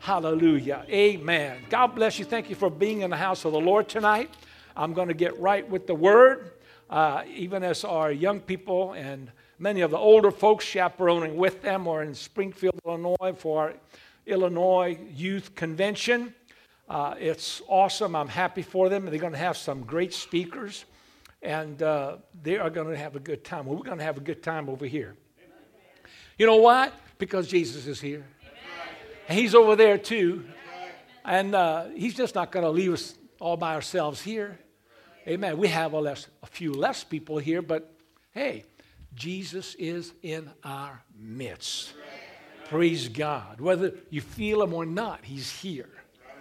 Hallelujah. Amen. God bless you. Thank you for being in the house of the Lord tonight. I'm going to get right with the word, even as our young people and many of the older folks chaperoning with them are in Springfield, Illinois for our Illinois Youth Convention. It's awesome. I'm happy for them. They're going to have some great speakers, and they are going to have a good time. Well, we're going to have a good time over here. You know why? Because Jesus is here. And he's over there too. And he's just not going to leave us all by ourselves here. Amen. We have a few less people here, but hey, Jesus is in our midst. Praise God. Whether you feel him or not, he's here.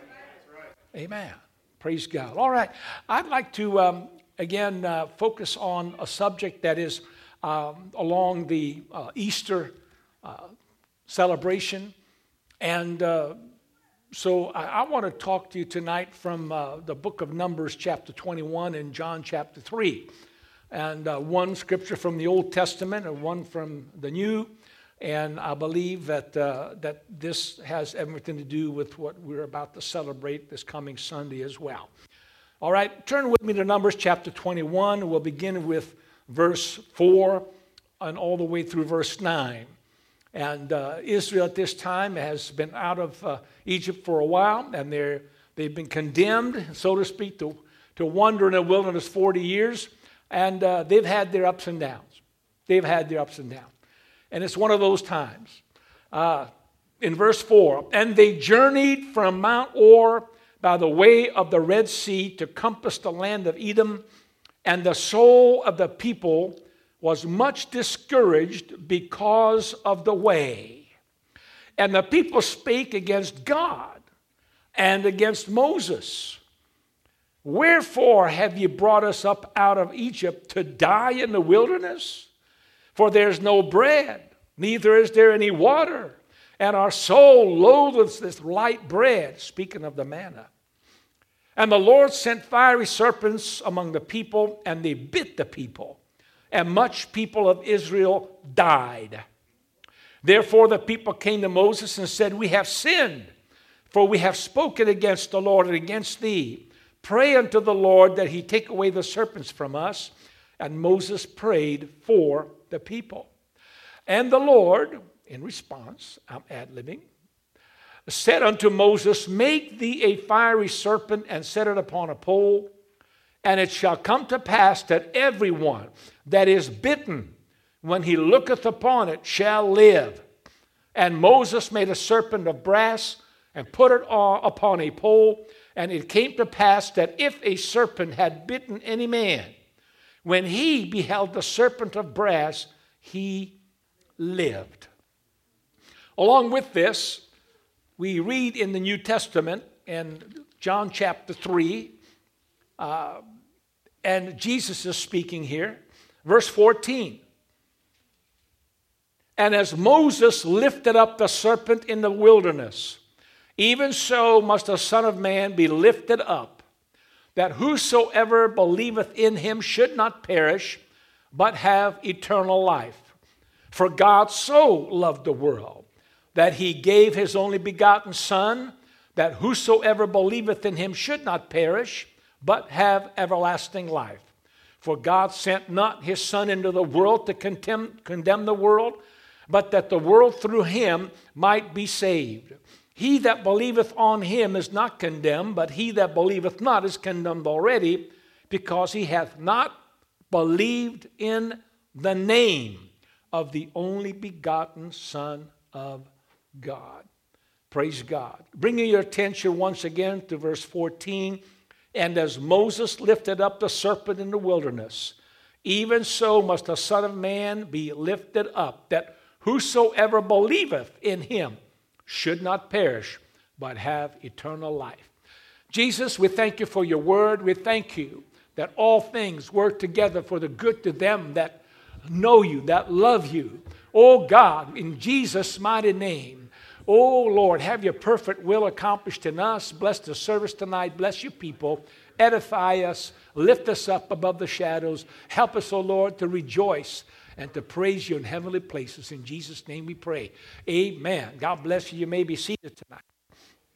Amen. Praise God. All right. I'd like to, again, focus on a subject that is along the Easter celebration. And so I want to talk to you tonight from the book of Numbers chapter 21 and John chapter 3. And one scripture from the Old Testament and one from the New. And I believe that that this has everything to do with what we're about to celebrate this coming Sunday as well. All right, turn with me to Numbers chapter 21. We'll begin with verse 4 and all the way through verse 9. And Israel at this time has been out of Egypt for a while, and they've been condemned, so to speak, to wander in the wilderness 40 years. And they've had their ups and downs. They've had their ups and downs. And it's one of those times. In verse 4, and they journeyed from Mount Or by the way of the Red Sea to compass the land of Edom, and the soul of the people was much discouraged because of the way. And the people spake against God and against Moses. Wherefore have ye brought us up out of Egypt to die in the wilderness? For there's no bread, neither is there any water, and our soul loatheth this light bread, speaking of the manna. And the Lord sent fiery serpents among the people, and they bit the people. And much people of Israel died. Therefore the people came to Moses and said, we have sinned, for we have spoken against the Lord and against thee. Pray unto the Lord that he take away the serpents from us. And Moses prayed for the people. And the Lord, in response, I'm ad-libbing, said unto Moses, make thee a fiery serpent and set it upon a pole. And it shall come to pass that everyone that is bitten, when he looketh upon it, shall live. And Moses made a serpent of brass and put it upon a pole. And it came to pass that if a serpent had bitten any man, when he beheld the serpent of brass, he lived. Along with this, we read in the New Testament in John chapter 3, and Jesus is speaking here. Verse 14. And as Moses lifted up the serpent in the wilderness, even so must the Son of Man be lifted up, that whosoever believeth in him should not perish, but have eternal life. For God so loved the world, that he gave his only begotten Son, that whosoever believeth in him should not perish, but have everlasting life. For God sent not his Son into the world to condemn the world, but that the world through him might be saved. He that believeth on him is not condemned, but he that believeth not is condemned already, because he hath not believed in the name of the only begotten Son of God. Praise God. Bringing your attention once again to verse 14. And as Moses lifted up the serpent in the wilderness, even so must the Son of Man be lifted up, that whosoever believeth in him should not perish, but have eternal life. Jesus, we thank you for your word. We thank you that all things work together for the good to them that know you, that love you. Oh God, in Jesus' mighty name, oh, Lord, have your perfect will accomplished in us. Bless the service tonight. Bless your people. Edify us. Lift us up above the shadows. Help us, oh Lord, to rejoice and to praise you in heavenly places. In Jesus' name we pray. Amen. God bless you. You may be seated tonight.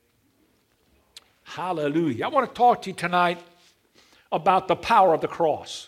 Hallelujah. I want to talk to you tonight about the power of the cross.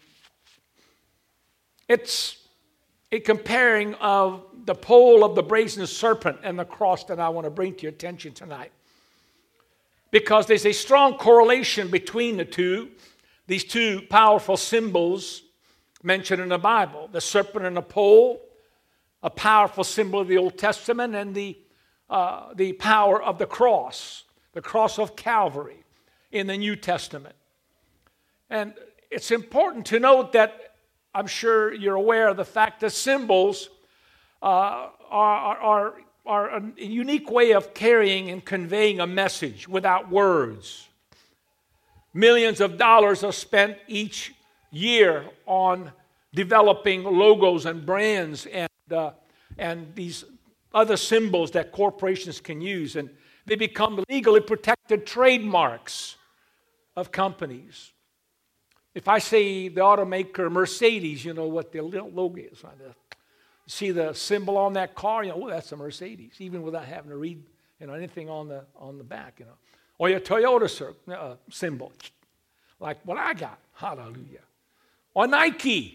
It's a comparing of the pole of the brazen serpent and the cross that I want to bring to your attention tonight. Because there's a strong correlation between the two, these two powerful symbols mentioned in the Bible. The serpent and the pole, a powerful symbol of the Old Testament, and the power of the cross of Calvary in the New Testament. And it's important to note that I'm sure you're aware of the fact that symbols are a unique way of carrying and conveying a message without words. Millions of dollars are spent each year on developing logos and brands and these other symbols that corporations can use, and they become legally protected trademarks of companies. If I say the automaker Mercedes, you know what the logo is. Right? See the symbol on that car, you know, that's a Mercedes, even without having to read, anything on the back, Or your Toyota symbol, like what I got. Hallelujah. Or Nike.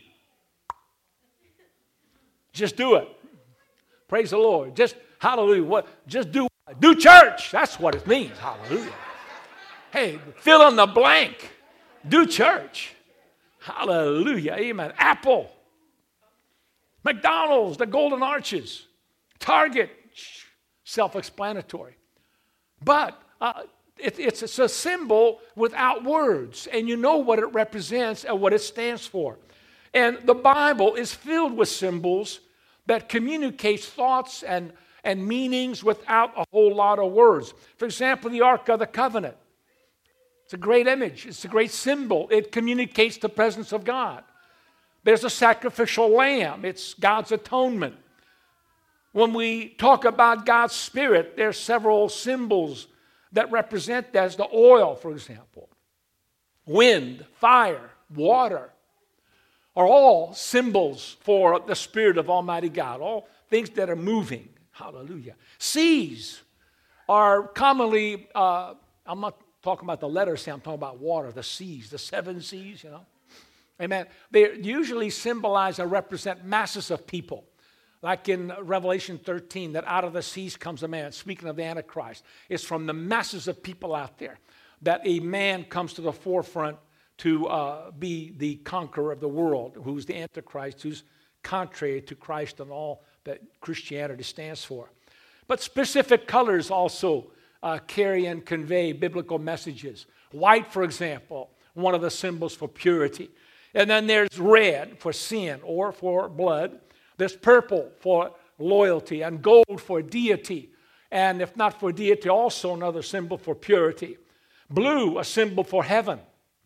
Just do it. Praise the Lord. Just hallelujah. Just do church. That's what it means. Hallelujah. Hey, fill in the blank. Do church. Hallelujah. Amen. Apple. McDonald's, the Golden Arches. Target. Self-explanatory. But it's a symbol without words. And you know what it represents and what it stands for. And the Bible is filled with symbols that communicates thoughts and meanings without a whole lot of words. For example, the Ark of the Covenant. It's a great image. It's a great symbol. It communicates the presence of God. There's a sacrificial lamb. It's God's atonement. When we talk about God's Spirit, there's several symbols that represent that, as the oil, for example. Wind, fire, water are all symbols for the Spirit of Almighty God, all things that are moving. Hallelujah. Seas are commonly, I'm not talking about the letter C, I'm talking about water, the seas, the 7 seas, Amen. They usually symbolize or represent masses of people. Like in Revelation 13, that out of the seas comes a man, speaking of the Antichrist. It's from the masses of people out there that a man comes to the forefront to be the conqueror of the world, who's the Antichrist, who's contrary to Christ and all that Christianity stands for. But specific colors also carry and convey biblical messages. White, for example, one of the symbols for purity. And then there's red for sin or for blood. There's purple for loyalty, and gold for deity. And if not for deity, also another symbol for purity. Blue, a symbol for heaven.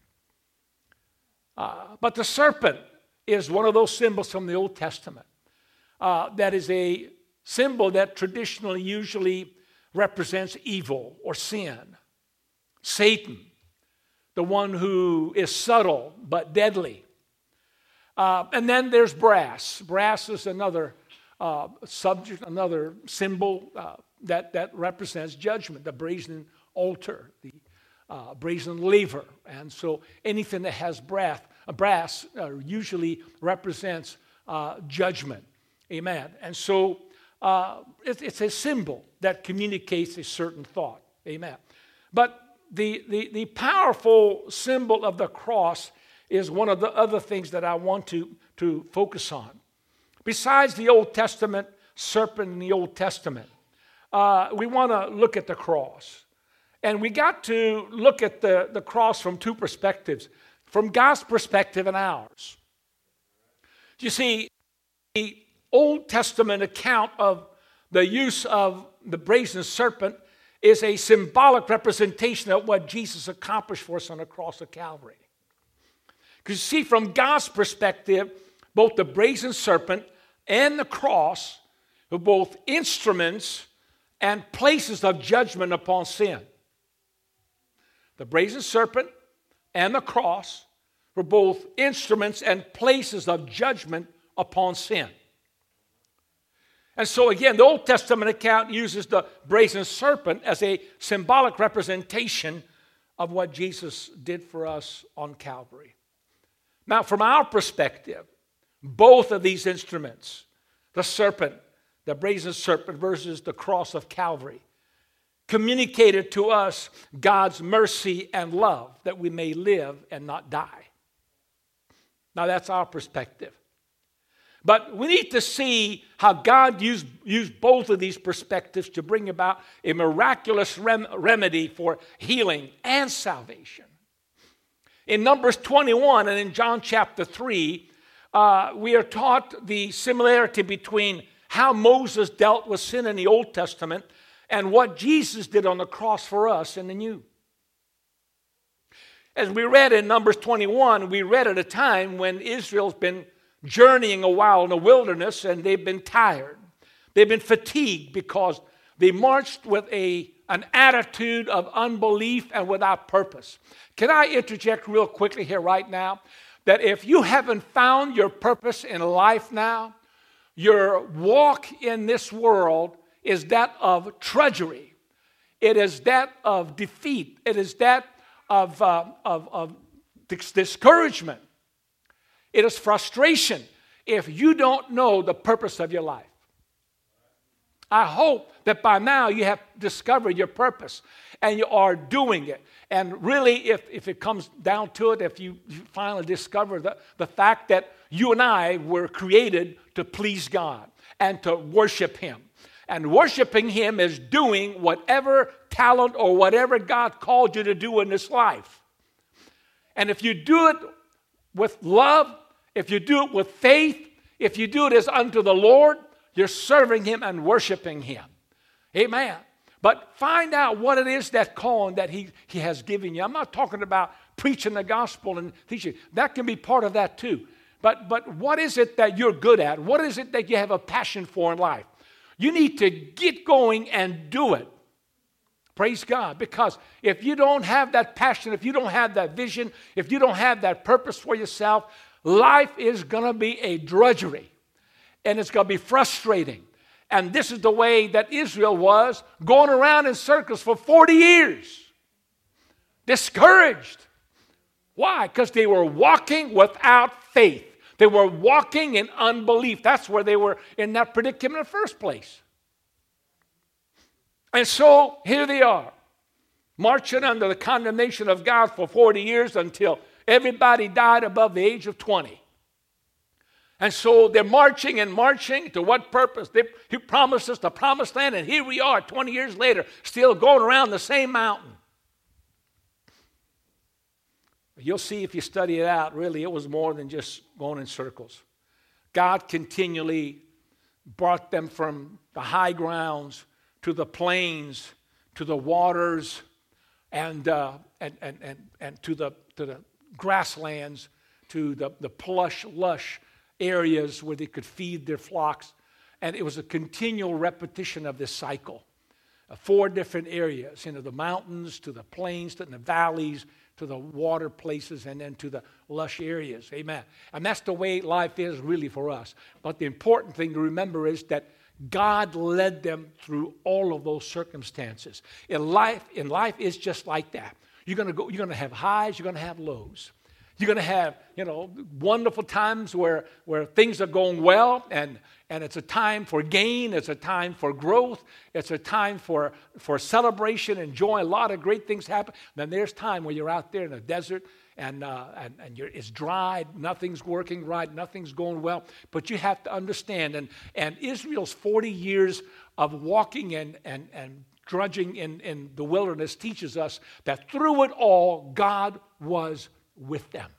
But the serpent is one of those symbols from the Old Testament. That is a symbol that traditionally usually represents evil or sin. Satan, the one who is subtle but deadly. And then there's brass. Brass is another subject, another symbol that represents judgment, the brazen altar, the brazen laver. And so anything that has brass usually represents judgment. Amen. And so it's a symbol that communicates a certain thought. Amen. But the powerful symbol of the cross is one of the other things that I want to focus on. Besides the Old Testament serpent in the Old Testament, we want to look at the cross. And we got to look at the cross from two perspectives, from God's perspective and ours. You see, the Old Testament account of the use of the brazen serpent is a symbolic representation of what Jesus accomplished for us on the cross of Calvary. Because you see, from God's perspective, both the brazen serpent and the cross were both instruments and places of judgment upon sin. The brazen serpent and the cross were both instruments and places of judgment upon sin. And so again, the Old Testament account uses the brazen serpent as a symbolic representation of what Jesus did for us on Calvary. Now, from our perspective, both of these instruments, the serpent, the brazen serpent versus the cross of Calvary, communicated to us God's mercy and love that we may live and not die. Now, that's our perspective. But we need to see how God used both of these perspectives to bring about a miraculous remedy for healing and salvation. In Numbers 21 and in John chapter 3, we are taught the similarity between how Moses dealt with sin in the Old Testament and what Jesus did on the cross for us in the New. As we read in Numbers 21, we read at a time when Israel's been journeying a while in the wilderness, and they've been tired. They've been fatigued because they marched with an attitude of unbelief and without purpose. Can I interject real quickly here right now? That if you haven't found your purpose in life now, your walk in this world is that of drudgery. It is that of defeat. It is that of discouragement. It is frustration if you don't know the purpose of your life. I hope that by now you have discovered your purpose and you are doing it. And really, if it comes down to it, if you finally discover the fact that you and I were created to please God and to worship Him. And worshiping Him is doing whatever talent or whatever God called you to do in this life. And if you do it with love, if you do it with faith, if you do it as unto the Lord, you're serving Him and worshiping Him. Amen. But find out what it is, that calling that He has given you. I'm not talking about preaching the gospel and teaching. That can be part of that too. But what is it that you're good at? What is it that you have a passion for in life? You need to get going and do it. Praise God. Because if you don't have that passion, if you don't have that vision, if you don't have that purpose for yourself, life is going to be a drudgery. And it's going to be frustrating. And this is the way that Israel was, going around in circles for 40 years. Discouraged. Why? Because they were walking without faith. They were walking in unbelief. That's where they were in that predicament in the first place. And so here they are, marching under the condemnation of God for 40 years until everybody died above the age of 20. And so they're marching and marching to what purpose? He promised us the promised land, and here we are 20 years later, still going around the same mountain. You'll see if you study it out, really, it was more than just going in circles. God continually brought them from the high grounds to the plains, to the waters, and to the grasslands, to the plush, lush areas where they could feed their flocks. And it was a continual repetition of this cycle. 4 different areas, the mountains, to the plains, to the valleys, to the water places, and then to the lush areas. Amen. And that's the way life is really for us. But the important thing to remember is that God led them through all of those circumstances. In life is just like that. You're going to have highs, you're going to have lows. You're going to have, wonderful times where things are going well, and it's a time for gain, it's a time for growth, it's a time for celebration and joy. A lot of great things happen. Then there's time when you're out there in the desert and it's dry, nothing's working right, nothing's going well. But you have to understand, and Israel's 40 years of walking and drudging in the wilderness teaches us that through it all, God was with them.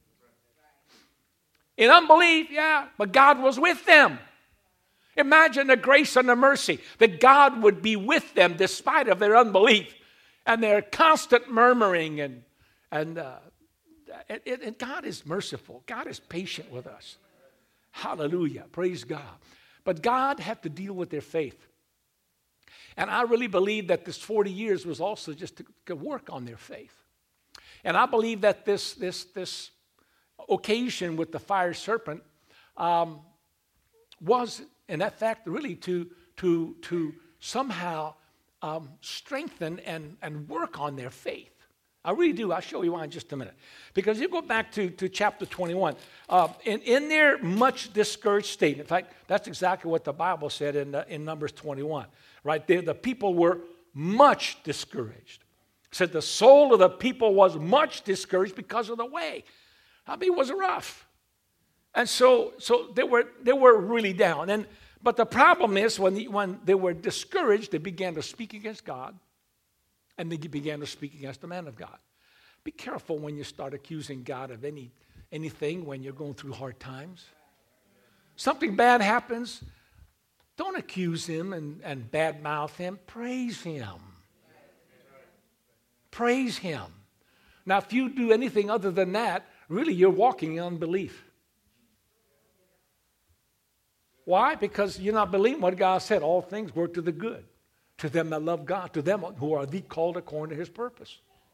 In unbelief, yeah, but God was with them. Imagine the grace and the mercy that God would be with them despite of their unbelief and their constant murmuring. And God is merciful. God is patient with us. Hallelujah. Praise God. But God had to deal with their faith. And I really believe that this 40 years was also just to work on their faith. And I believe that this occasion with the fire serpent was and that fact really to somehow strengthen and work on their faith. I really do. I'll show you why in just a minute. Because you go back to chapter 21. In their much discouraged state, in fact, that's exactly what the Bible said in Numbers 21. Right there, the people were much discouraged. It said the soul of the people was much discouraged because of the way. I mean, it was rough. And so they were really down. But the problem is when they were discouraged, they began to speak against God. And they began to speak against the man of God. Be careful when you start accusing God of anything when you're going through hard times. Something bad happens, don't accuse him and badmouth him. Praise him. Praise him. Now, if you do anything other than that, really you're walking in unbelief. Why? Because you're not believing what God said. All things work to the good. To them that love God, to them who are the called according to his purpose.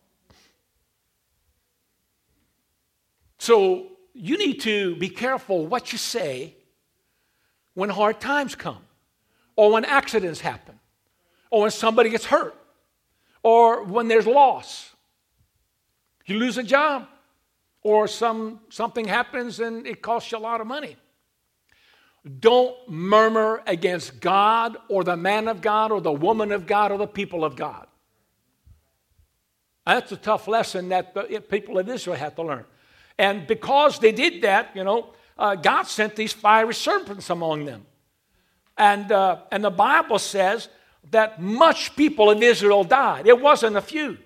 So you need to be careful what you say when hard times come, or when accidents happen, or when somebody gets hurt, or when there's loss. You lose a job, or something happens and it costs you a lot of money. Don't murmur against God or the man of God or the woman of God or the people of God. That's a tough lesson that the people of Israel had to learn. And because they did that, God sent these fiery serpents among them. And the Bible says that much people of Israel died. It wasn't a few.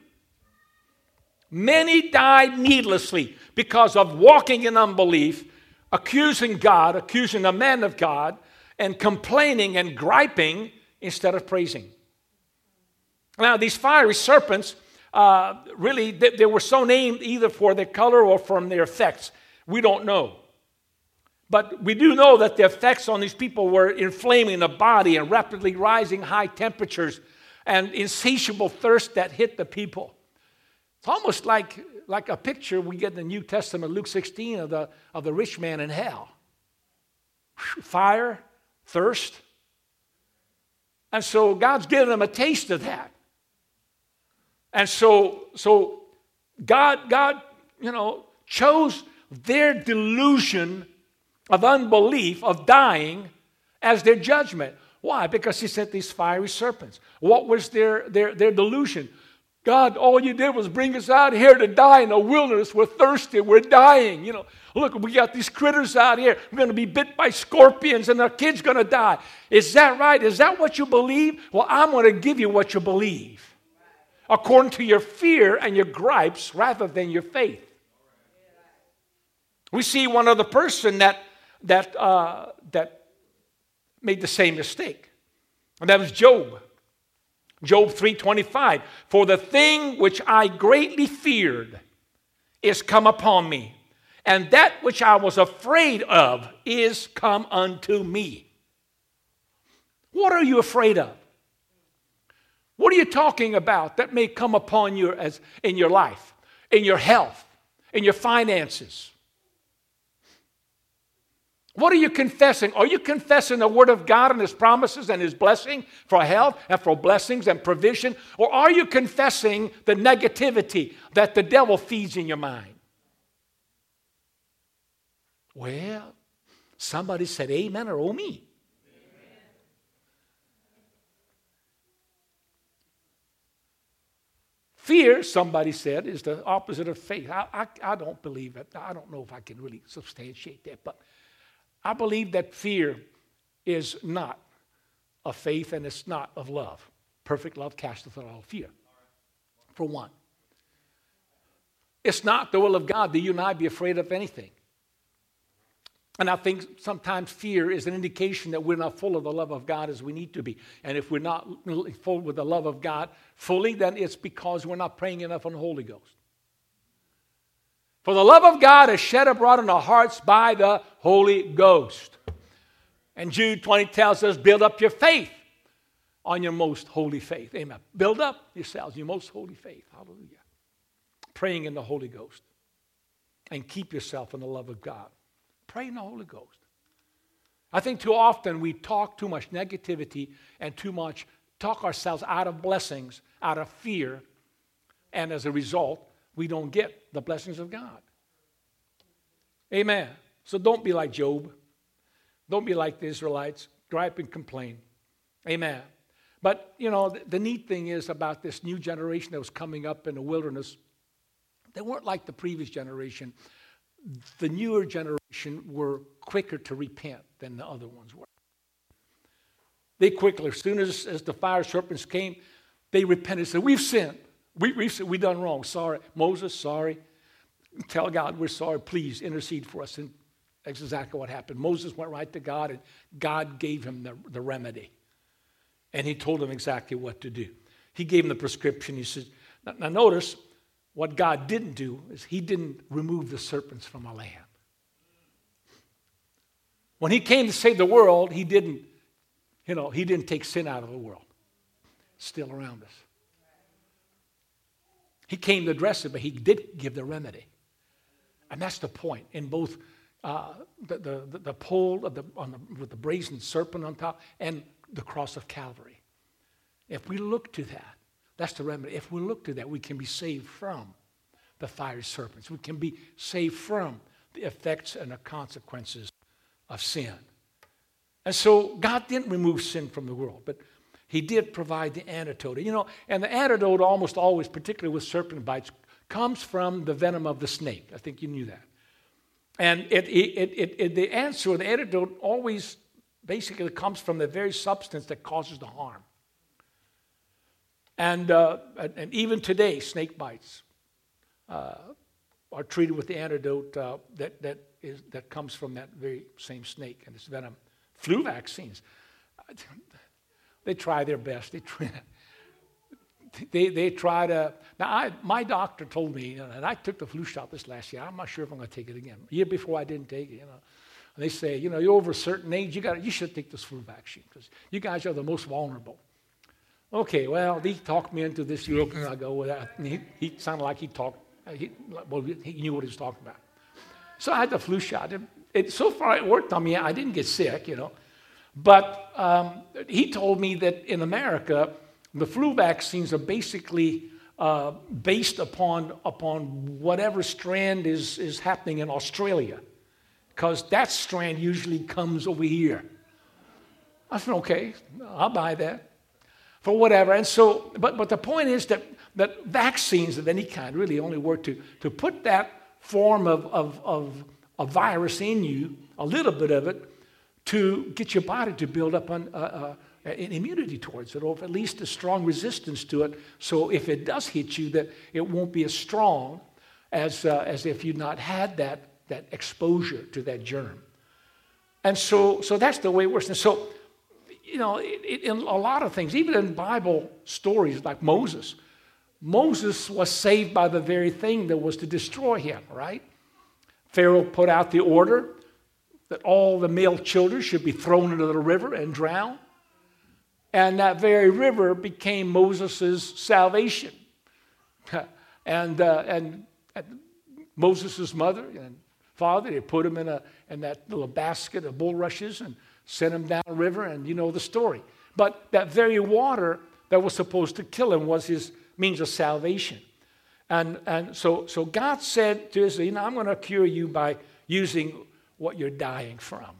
Many died needlessly because of walking in unbelief, accusing God, accusing the man of God, and complaining and griping instead of praising. Now, these fiery serpents, really, they were so named either for their color or from their effects. We don't know. But we do know that the effects on these people were inflaming the body and rapidly rising high temperatures and insatiable thirst that hit the people. It's almost like a picture we get in the New Testament, Luke 16, of the rich man in hell. Fire, thirst. And so God's given them a taste of that. And so God, chose their delusion of unbelief, of dying, as their judgment. Why? Because he sent these fiery serpents. What was their delusion? God, all you did was bring us out here to die in the wilderness. We're thirsty. We're dying. Look, we got these critters out here. We're going to be bit by scorpions and our kid's going to die. Is that right? Is that what you believe? Well, I'm going to give you what you believe, according to your fear and your gripes rather than your faith. We see one other person that made the same mistake, and that was Job. Job 3:25, for the thing which I greatly feared is come upon me, and that which I was afraid of is come unto me. What are you afraid of? What are you talking about that may come upon you as in your life, in your health, in your finances? What are you confessing? Are you confessing the Word of God and His promises and His blessing for health and for blessings and provision? Or are you confessing the negativity that the devil feeds in your mind? Well, somebody said amen or oh me. Fear, somebody said, is the opposite of faith. I don't believe it. I don't know if I can really substantiate that, but I believe that fear is not of faith and it's not of love. Perfect love casteth out all fear, for one. It's not the will of God that you and I be afraid of anything. And I think sometimes fear is an indication that we're not full of the love of God as we need to be. And if we're not full with the love of God fully, then it's because we're not praying enough on the Holy Ghost. For the love of God is shed abroad in our hearts by the Holy Ghost. And Jude 20 tells us, build up your faith on your most holy faith. Amen. Build up yourselves, your most holy faith. Hallelujah. Praying in the Holy Ghost. And keep yourself in the love of God. Pray in the Holy Ghost. I think too often we talk too much negativity and too much talk ourselves out of blessings, out of fear, and as a result, we don't get the blessings of God. Amen. So don't be like Job. Don't be like the Israelites. Gripe and complain. Amen. But, the neat thing is about this new generation that was coming up in the wilderness, they weren't like the previous generation. The newer generation were quicker to repent than the other ones were. They quickly, as soon as the fire serpents came, they repented and said, we've sinned. We've done wrong. Sorry. Moses, sorry. Tell God we're sorry. Please intercede for us. And that's exactly what happened. Moses went right to God, and God gave him the remedy. And he told him exactly what to do. He gave him the prescription. He said, now notice, what God didn't do is he didn't remove the serpents from our land. When he came to save the world, he didn't take sin out of the world. It's still around us. He came to address it, but he did give the remedy. And that's the point. In both the pole with the brazen serpent on top and the cross of Calvary. If we look to that, that's the remedy. If we look to that, we can be saved from the fiery serpents. We can be saved from the effects and the consequences of sin. And so God didn't remove sin from the world, but he did provide the antidote. And the antidote almost always, particularly with serpent bites, comes from the venom of the snake. I think you knew that. And the answer, the antidote, always basically comes from the very substance that causes the harm. And even today, snake bites are treated with the antidote that comes from that very same snake and its venom. Flu vaccines, they try their best. They try to. Now, my doctor told me, and I took the flu shot this last year. I'm not sure if I'm going to take it again. The year before, I didn't take it. And they say, you're over a certain age, you should take this flu vaccine because you guys are the most vulnerable. Okay, well, he talked me into this. I go with that. He sounded like he talked. He knew what he was talking about. So I had the flu shot. So far, it worked on me. I didn't get sick, But he told me that in America, the flu vaccines are basically based upon whatever strand is happening in Australia, because that strand usually comes over here. I said, okay, I'll buy that for whatever. And so, but the point is that vaccines of any kind really only work to put that form of a virus in you, a little bit of it, to get your body to build up an immunity towards it, or at least a strong resistance to it. So if it does hit you, that it won't be as strong as if you'd not had that exposure to that germ. And so that's the way it works. And so, in a lot of things, even in Bible stories like Moses was saved by the very thing that was to destroy him, right? Pharaoh put out the order that all the male children should be thrown into the river and drowned. And that very river became Moses' salvation. and Moses' mother and father, they put him in that little basket of bulrushes and sent him down the river, and you know the story. But that very water that was supposed to kill him was his means of salvation. And so God said to Israel, I'm going to cure you by using what you're dying from.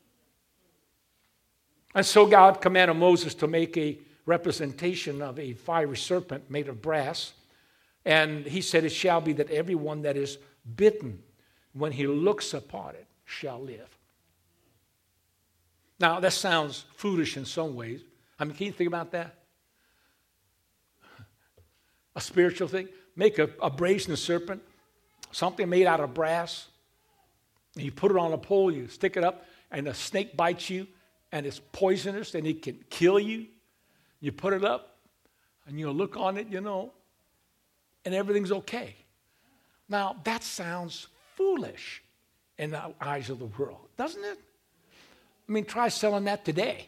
And so God commanded Moses to make a representation of a fiery serpent made of brass. And he said, it shall be that everyone that is bitten, when he looks upon it, shall live. Now, that sounds foolish in some ways. I mean, can you think about that? A spiritual thing. Make a brazen serpent, something made out of brass, and you put it on a pole, you stick it up, and a snake bites you, and it's poisonous, and it can kill you. You put it up, and you look on it, and everything's okay. Now, that sounds foolish in the eyes of the world, doesn't it? I mean, try selling that today.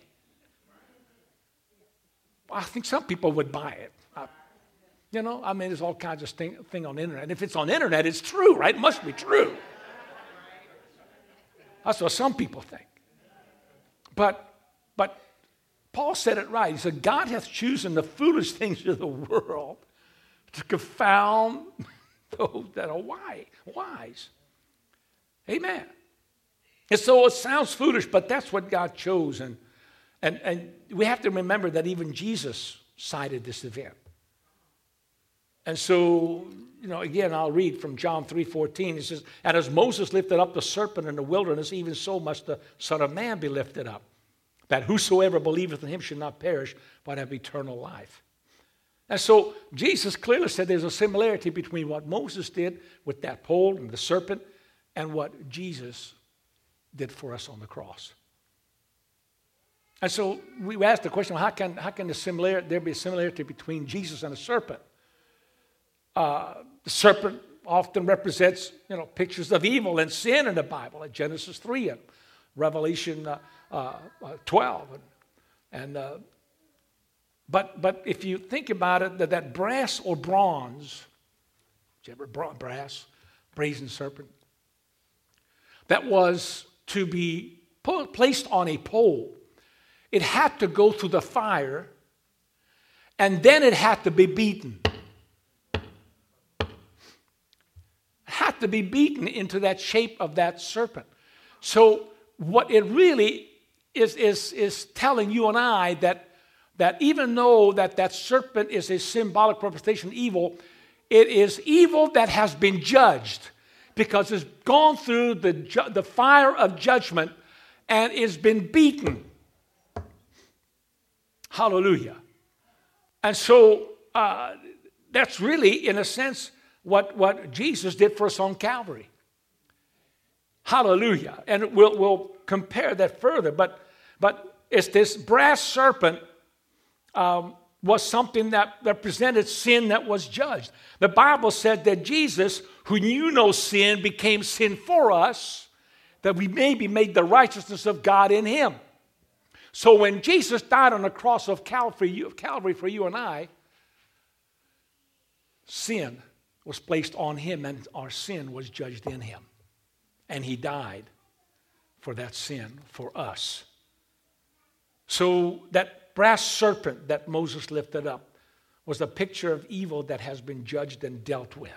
I think some people would buy it. There's all kinds of thing on the internet. And if it's on the internet, it's true, right? It must be true. That's what some people think. But Paul said it right. He said, God hath chosen the foolish things of the world to confound those that are wise. Amen. And so it sounds foolish, but that's what God chose. And we have to remember that even Jesus cited this event. And so, again, I'll read from John 3:14. It says, and as Moses lifted up the serpent in the wilderness, even so must the Son of Man be lifted up, that whosoever believeth in him should not perish, but have eternal life. And so Jesus clearly said there's a similarity between what Moses did with that pole and the serpent and what Jesus did for us on the cross. And so we asked the question, how can there be a similarity between Jesus and a serpent? The serpent often represents, pictures of evil and sin in the Bible, like Genesis 3 and Revelation 12. But if you think about it, that brass or bronze, brazen serpent, that was to be placed on a pole, it had to go through the fire, and then it had to be beaten. Had to be beaten into that shape of that serpent. So what it really is telling you and I that even though that serpent is a symbolic representation of evil, it is evil that has been judged because it's gone through the fire of judgment and it's been beaten. Hallelujah. And so that's really, in a sense, what Jesus did for us on Calvary. Hallelujah. And we'll compare that further. But it's this brass serpent was something that represented sin that was judged. The Bible said that Jesus, who knew no sin, became sin for us, that we may be made the righteousness of God in him. So when Jesus died on the cross of Calvary for you and I, sin was placed on him and our sin was judged in him. And he died for that sin for us. So that brass serpent that Moses lifted up was a picture of evil that has been judged and dealt with.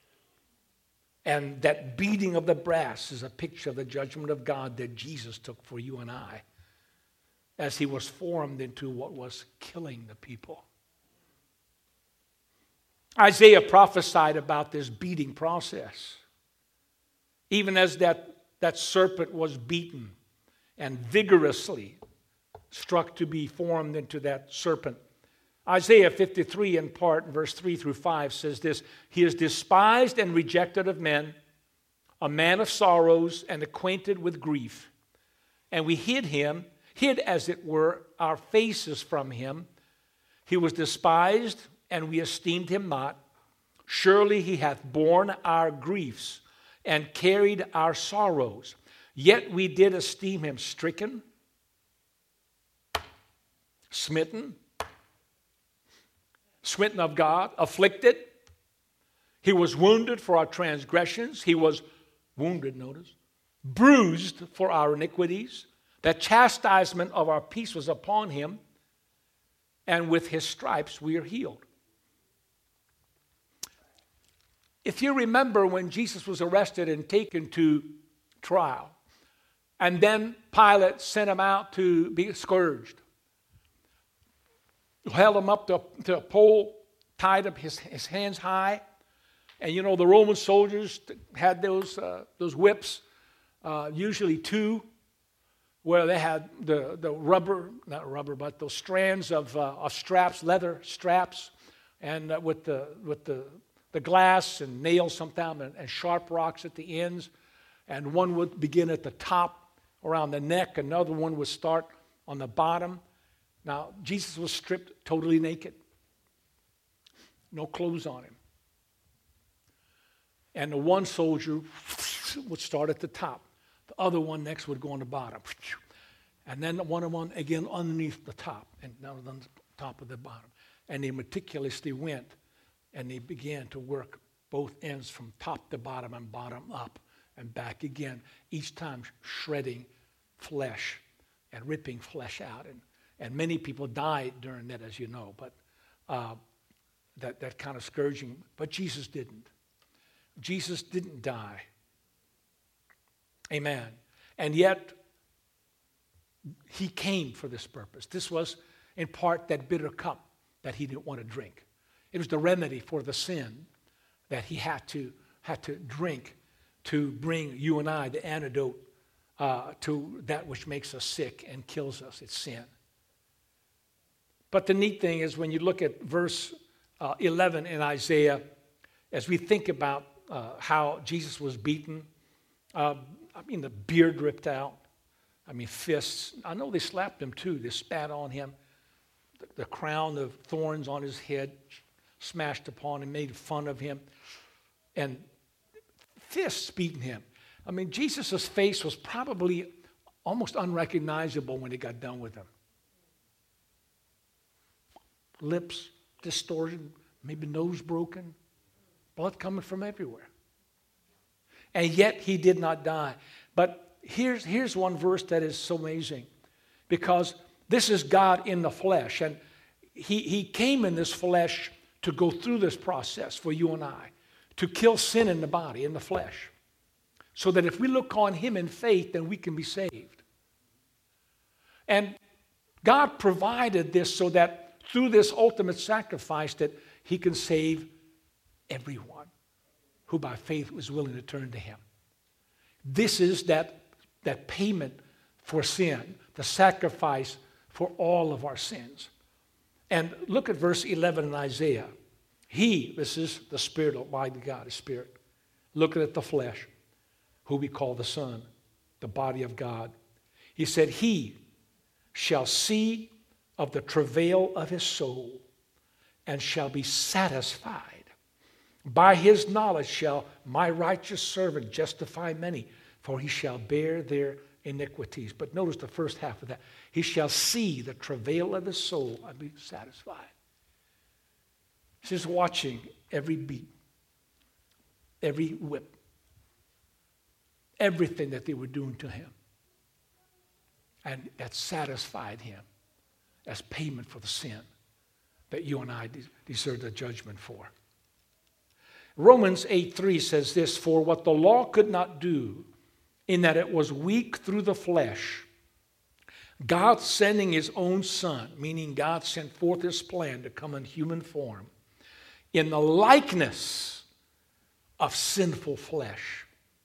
And that beating of the brass is a picture of the judgment of God that Jesus took for you and I as he was formed into what was killing the people. Isaiah prophesied about this beating process. Even as that serpent was beaten and vigorously struck to be formed into that serpent. Isaiah 53 in part, verse 3 through 5 says this, he is despised and rejected of men, a man of sorrows and acquainted with grief. And we hid as it were our faces from him. He was despised and we esteemed him not. Surely he hath borne our griefs and carried our sorrows. Yet we did esteem him stricken, smitten of God, afflicted. He was wounded for our transgressions. He was wounded, notice, bruised for our iniquities. The chastisement of our peace was upon him, and with his stripes we are healed. If you remember when Jesus was arrested and taken to trial, and then Pilate sent him out to be scourged, held him up to a pole, tied up his hands high, and the Roman soldiers had those whips, usually two, where they had but those strands of straps, leather straps, and with the glass and nails sometimes and sharp rocks at the ends. And one would begin at the top around the neck. Another one would start on the bottom. Now, Jesus was stripped totally naked. No clothes on him. And the one soldier would start at the top. The other one next would go on the bottom. And then one again underneath the top. And down on the top of the bottom. And they meticulously went. And they began to work both ends from top to bottom and bottom up and back again, each time shredding flesh and ripping flesh out. And many people died during that, as you know, but that kind of scourging. But Jesus didn't. Jesus didn't die. Amen. And yet, he came for this purpose. This was, in part, that bitter cup that he didn't want to drink. It was the remedy for the sin that he had to drink to bring you and I the antidote to that which makes us sick and kills us. It's sin. But the neat thing is when you look at verse 11 in Isaiah, as we think about how Jesus was beaten, the beard ripped out, fists. I know they slapped him too. They spat on him. The crown of thorns on his head smashed upon him, made fun of him. And fists beating him. Jesus' face was probably almost unrecognizable when he got done with him. Lips distorted, maybe nose broken, blood coming from everywhere. And yet he did not die. But here's one verse that is so amazing, because this is God in the flesh, and he came in this flesh to go through this process for you and I, to kill sin in the body, in the flesh, so that if we look on him in faith, then we can be saved. And God provided this so that through this ultimate sacrifice that he can save everyone who by faith was willing to turn to him. This is that payment for sin, the sacrifice for all of our sins. And look at verse 11 in Isaiah. This is the Spirit of Almighty God, the Spirit, looking at the flesh, who we call the Son, the body of God. He said, he shall see of the travail of his soul and shall be satisfied. By his knowledge shall my righteous servant justify many, for he shall bear their iniquities. But notice the first half of that. He shall see the travail of his soul and be satisfied. He's watching every beat, every whip, everything that they were doing to him. And that satisfied him as payment for the sin that you and I deserve the judgment for. Romans 8:3 says this, for what the law could not do, in that it was weak through the flesh, God sending his own Son, meaning God sent forth his plan to come in human form, in the likeness of sinful flesh,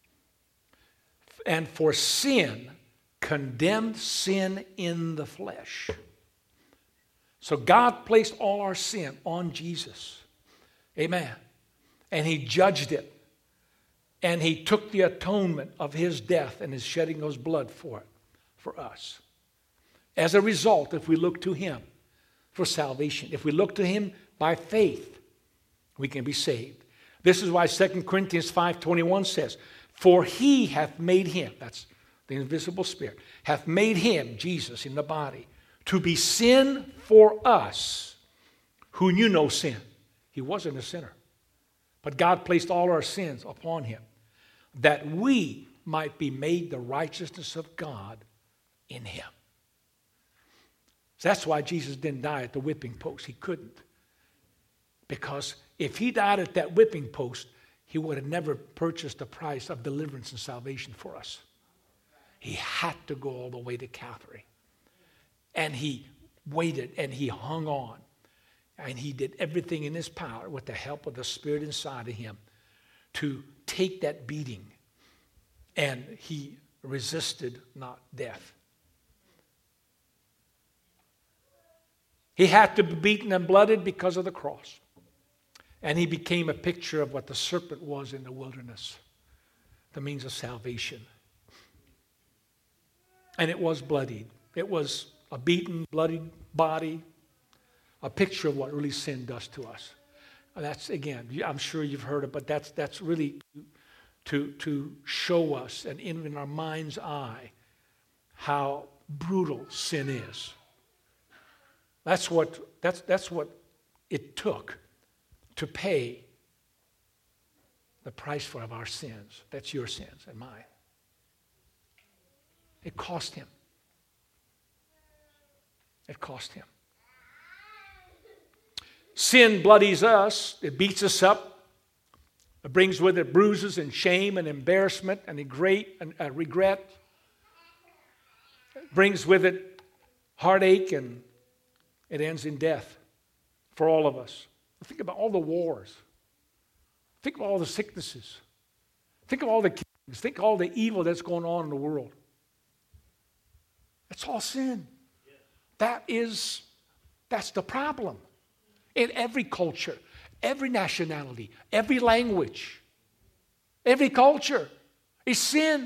and for sin, condemned sin in the flesh. So God placed all our sin on Jesus. Amen. And he judged it. And he took the atonement of his death and his shedding of his blood for it, for us. As a result, if we look to him for salvation, if we look to him by faith, we can be saved. This is why 2 Corinthians 5:21 says, for he hath made him, that's the invisible Spirit, hath made him, Jesus, in the body, to be sin for us who knew no sin. He wasn't a sinner. But God placed all our sins upon him, that we might be made the righteousness of God in him. So that's why Jesus didn't die at the whipping post. He couldn't. Because if he died at that whipping post, he would have never purchased the price of deliverance and salvation for us. He had to go all the way to Calvary. And he waited and he hung on. And he did everything in his power with the help of the Spirit inside of him to take that beating. And he resisted not death. He had to be beaten and blooded because of the cross. And he became a picture of what the serpent was in the wilderness, the means of salvation. And it was bloodied. It was a beaten, bloodied body, a picture of what really sin does to us. And that's, again, I'm sure you've heard it, but that's really to show us and in our mind's eye how brutal sin is. That's what it took to pay the price for our sins. That's your sins and mine. It cost him. It cost him. Sin bloodies us. It beats us up. It brings with it bruises and shame and embarrassment and regret. It brings with it heartache, and it ends in death for all of us. Think about all the wars. Think of all the sicknesses. Think of all the killings. Think of all the evil that's going on in the world. That's all sin. That's the problem. In every culture, every nationality, every language, every culture is sin.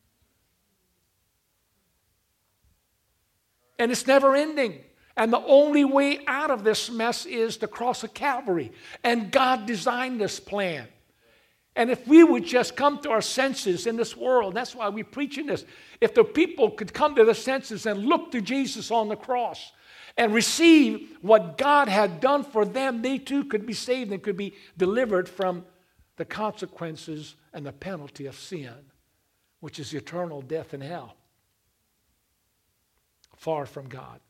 And it's never ending. And the only way out of this mess is the cross of Calvary. And God designed this plan. And if we would just come to our senses in this world, that's why we're preaching this. If the people could come to their senses and look to Jesus on the cross and receive what God had done for them, they too could be saved and could be delivered from the consequences and the penalty of sin, which is eternal death in hell, far from God.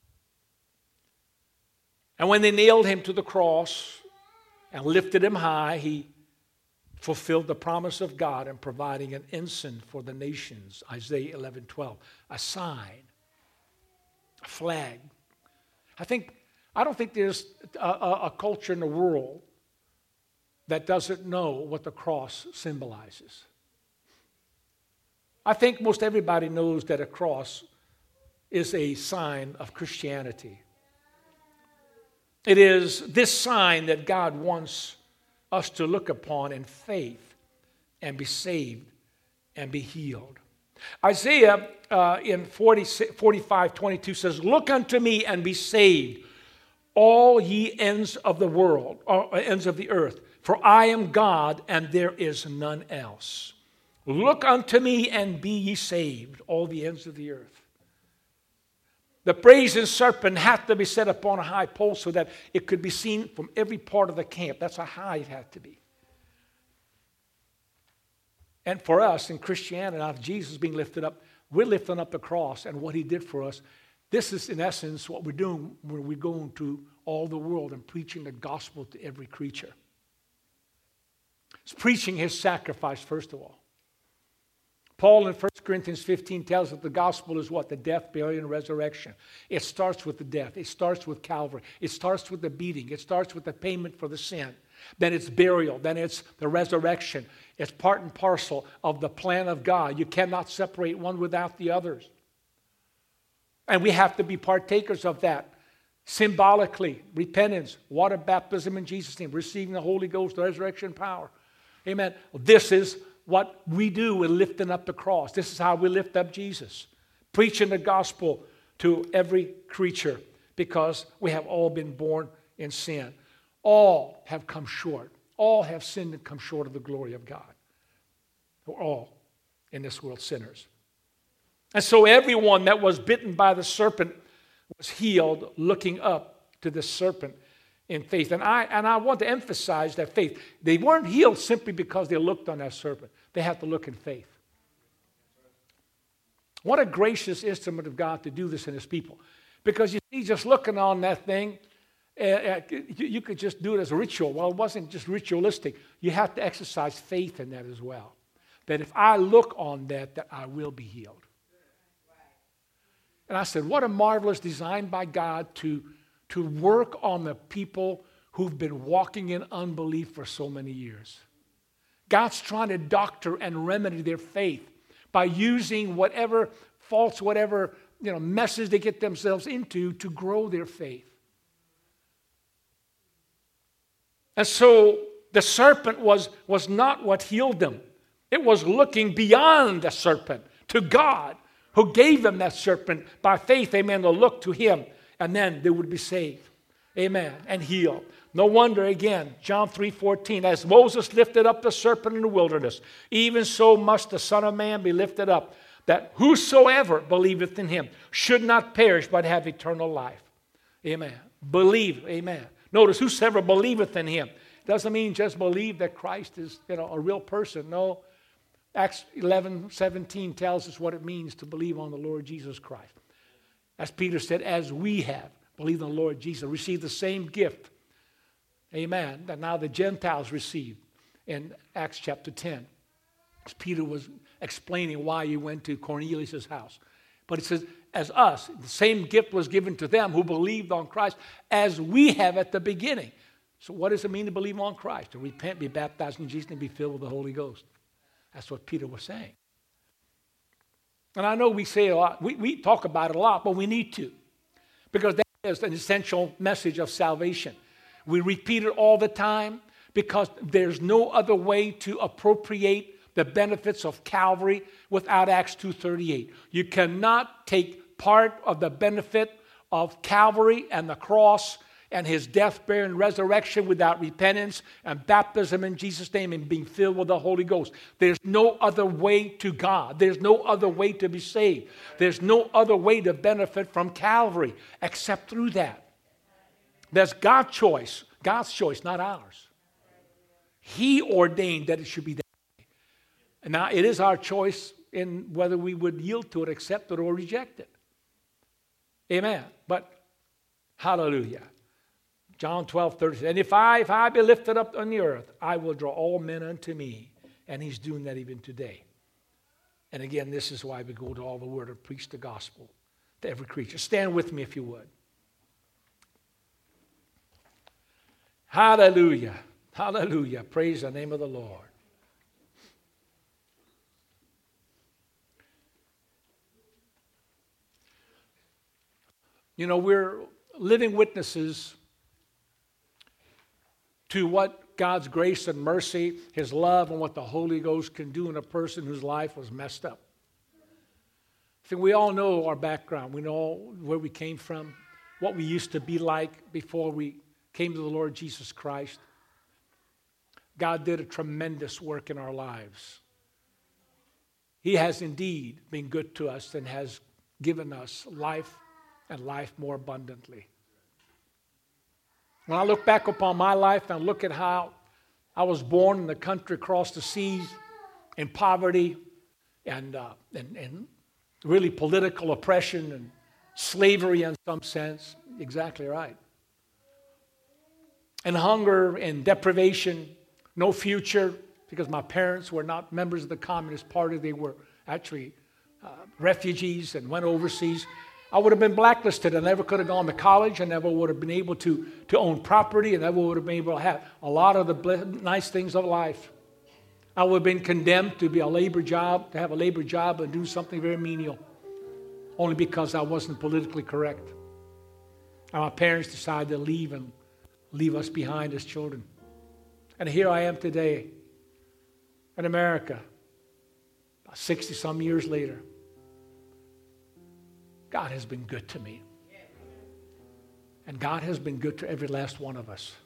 And when they nailed him to the cross and lifted him high, he fulfilled the promise of God in providing an ensign for the nations, Isaiah 11:12, a sign, a flag. I don't think there's a culture in the world that doesn't know what the cross symbolizes. I think most everybody knows that a cross is a sign of Christianity. It is this sign that God wants us to look upon in faith and be saved and be healed. Isaiah in 45:22 says, "Look unto me and be saved, all ye ends of the world, or ends of the earth, for I am God and there is none else. Look unto me and be ye saved, all the ends of the earth." The brazen serpent had to be set upon a high pole so that it could be seen from every part of the camp. That's how high it had to be. And for us in Christianity, now Jesus being lifted up, we're lifting up the cross and what he did for us. This is in essence what we're doing when we're going to all the world and preaching the gospel to every creature. It's preaching his sacrifice first of all. Paul in 1 Corinthians 15 tells us the gospel is what? The death, burial, and resurrection. It starts with the death. It starts with Calvary. It starts with the beating. It starts with the payment for the sin. Then it's burial. Then it's the resurrection. It's part and parcel of the plan of God. You cannot separate one without the others. And we have to be partakers of that. Symbolically, repentance, water baptism in Jesus' name, receiving the Holy Ghost, the resurrection power. Amen. This is what we do in lifting up the cross. This is how we lift up Jesus. Preaching the gospel to every creature because we have all been born in sin. All have come short. All have sinned and come short of the glory of God. We're all in this world sinners. And so everyone that was bitten by the serpent was healed looking up to the serpent in faith. And I want to emphasize that faith. They weren't healed simply because they looked on that serpent. They had to look in faith. What a gracious instrument of God to do this in his people. Because you see, just looking on that thing, you could just do it as a ritual. Well, it wasn't just ritualistic. You have to exercise faith in that as well. That if I look on that I will be healed. And I said, what a marvelous design by God to work on the people who've been walking in unbelief for so many years. God's trying to doctor and remedy their faith by using whatever faults, whatever messes they get themselves into to grow their faith. And so the serpent was not what healed them. It was looking beyond the serpent to God who gave them that serpent by faith, amen, to look to him. And then they would be saved. Amen. And healed. No wonder, again, John 3:14, as Moses lifted up the serpent in the wilderness, even so must the Son of Man be lifted up, that whosoever believeth in him should not perish, but have eternal life. Amen. Believe. Amen. Notice, whosoever believeth in him. Doesn't mean just believe that Christ is a real person. No. Acts 11:17 tells us what it means to believe on the Lord Jesus Christ. As Peter said, as we have believed in the Lord Jesus, received the same gift, amen, that now the Gentiles receive in Acts chapter 10. As Peter was explaining why he went to Cornelius' house. But it says, as us, the same gift was given to them who believed on Christ as we have at the beginning. So what does it mean to believe on Christ? To repent, be baptized in Jesus, and be filled with the Holy Ghost. That's what Peter was saying. And I know we say a lot, we talk about it a lot, but we need to. Because that is an essential message of salvation. We repeat it all the time because there's no other way to appropriate the benefits of Calvary without Acts 2:38. You cannot take part of the benefit of Calvary and the cross and his death, burial, and resurrection without repentance and baptism in Jesus' name and being filled with the Holy Ghost. There's no other way to God. There's no other way to be saved. There's no other way to benefit from Calvary except through that. That's God's choice, not ours. He ordained that it should be that way. And now it is our choice in whether we would yield to it, accept it, or reject it. Amen. But hallelujah. John 12:30. And if I be lifted up on the earth, I will draw all men unto me. And he's doing that even today. And again, this is why we go to all the word and preach the gospel to every creature. Stand with me if you would. Hallelujah. Hallelujah. Praise the name of the Lord. You know, we're living witnesses to what God's grace and mercy, his love, and what the Holy Ghost can do in a person whose life was messed up. I think we all know our background. We know where we came from, what we used to be like before we came to the Lord Jesus Christ. God did a tremendous work in our lives. He has indeed been good to us and has given us life and life more abundantly. When I look back upon my life and look at how I was born in the country across the seas in poverty and really political oppression and slavery in some sense, exactly right. And hunger and deprivation, no future, because my parents were not members of the Communist Party. They were actually refugees and went overseas. I would have been blacklisted. I never could have gone to college. I never would have been able to own property. I never would have been able to have a lot of the nice things of life. I would have been condemned to be a labor job, to have a labor job and do something very menial, only because I wasn't politically correct. And my parents decided to leave and leave us behind as children. And here I am today in America, 60-some years later. God has been good to me. And God has been good to every last one of us.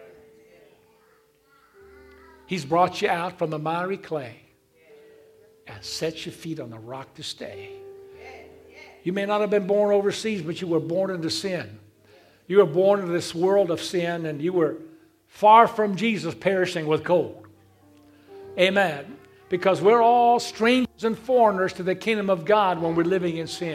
He's brought you out from the miry clay and set your feet on the rock to stay. You may not have been born overseas, but you were born into sin. You were born into this world of sin, and you were far from Jesus, perishing with cold. Amen. Because we're all strangers and foreigners to the kingdom of God when we're living in sin.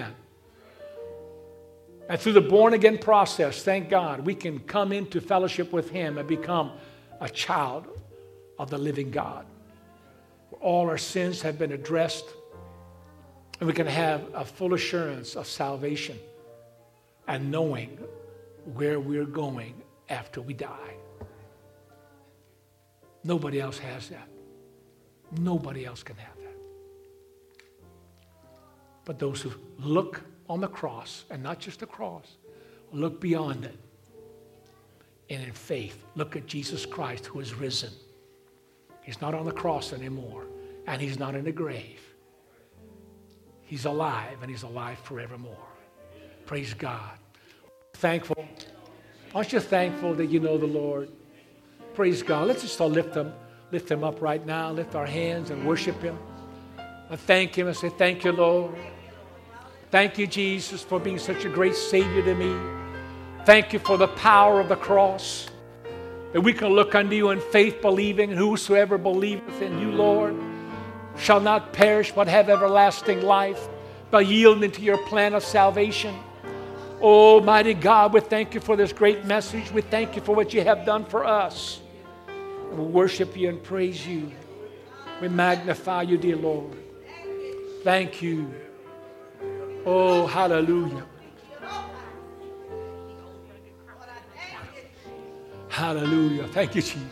And through the born-again process, thank God, we can come into fellowship with him and become a child of the living God. All our sins have been addressed, and we can have a full assurance of salvation and knowing where we're going after we die. Nobody else has that. Nobody else can have that. But those who look on the cross, and not just the cross, look beyond it. And in faith, look at Jesus Christ who is risen. He's not on the cross anymore, and he's not in the grave. He's alive, and he's alive forevermore. Praise God. Thankful. Aren't you thankful that you know the Lord? Praise God. Let's just all lift him up right now. Lift our hands and worship him. I thank him. I say, thank you, Lord. Thank you, Jesus, for being such a great Savior to me. Thank you for the power of the cross, that we can look unto you in faith, believing, and whosoever believeth in you, Lord, shall not perish but have everlasting life by yielding to your plan of salvation. Almighty God, we thank you for this great message. We thank you for what you have done for us. And we worship you and praise you. We magnify you, dear Lord. Thank you. Oh, hallelujah. Hallelujah. Thank you, Jesus.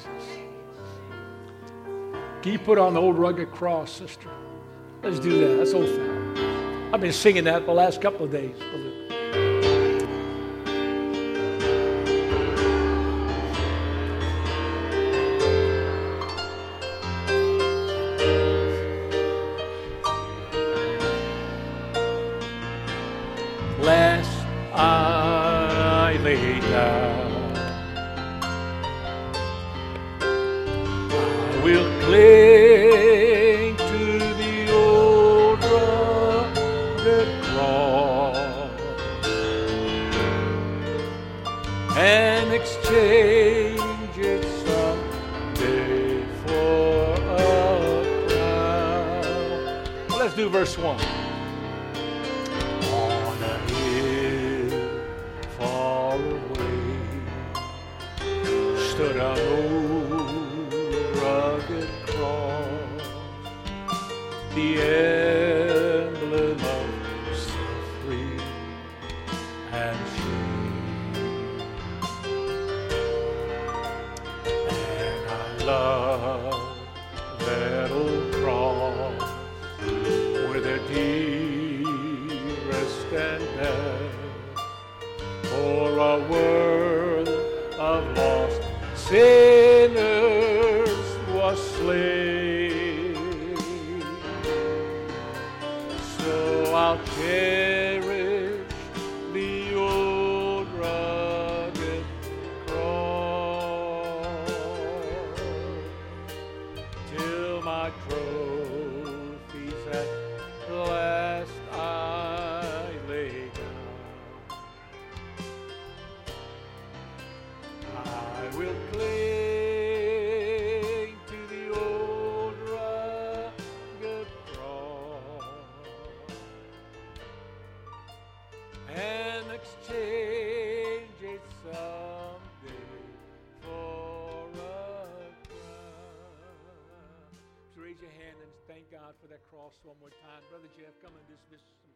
Can you put on the old rugged cross, sister? Let's do that. That's old fashioned. I've been singing that the last couple of days. Last I lay down, I will cling to the old rugged cross and exchange it someday for a crown. Well, let's do verse 1. Stood an old rugged cross, the emblem of suffering and shame. And I love that old cross with a dearest and death for a world of lost sinners was slain. So I'll cherish the old rugged cross till my trophies at last I lay down. I will cling to the old rugged cross and exchange it someday for a crown. So raise your hand and thank God for that cross one more time. Brother Jeff, come and dismiss.